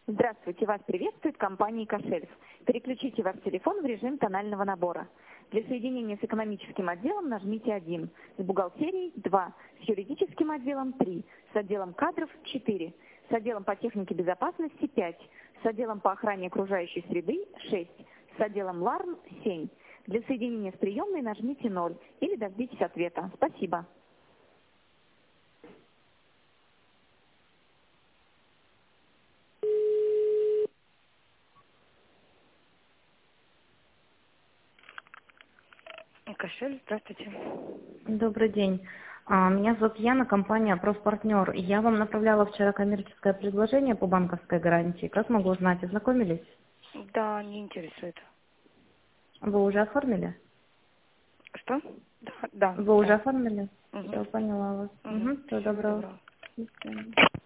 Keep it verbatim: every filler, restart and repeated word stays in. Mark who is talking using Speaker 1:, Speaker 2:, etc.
Speaker 1: Здравствуйте, вас приветствует компания «Кошельф». Переключите ваш телефон в режим тонального набора. Для соединения с экономическим отделом нажмите один, с бухгалтерией два, с юридическим отделом три, с отделом кадров четыре, с отделом по технике безопасности пять, с отделом по охране окружающей среды шесть, с отделом ларм семь. Для соединения с приемной нажмите ноль или дождитесь ответа. Спасибо. Кошель, здравствуйте.
Speaker 2: Добрый день. А, Меня зовут Яна, компания «Профпартнер». Я вам направляла вчера коммерческое предложение по банковской гарантии. Как могу узнать, ознакомились?
Speaker 1: Да, не интересует.
Speaker 2: Вы уже оформили?
Speaker 1: Что? Да, да,
Speaker 2: Вы уже
Speaker 1: да.
Speaker 2: оформили?
Speaker 1: Угу.
Speaker 2: Все, поняла вас.
Speaker 1: Угу.
Speaker 2: Угу, всего
Speaker 1: Всего
Speaker 2: доброго.
Speaker 1: доброго.
Speaker 2: До свидания.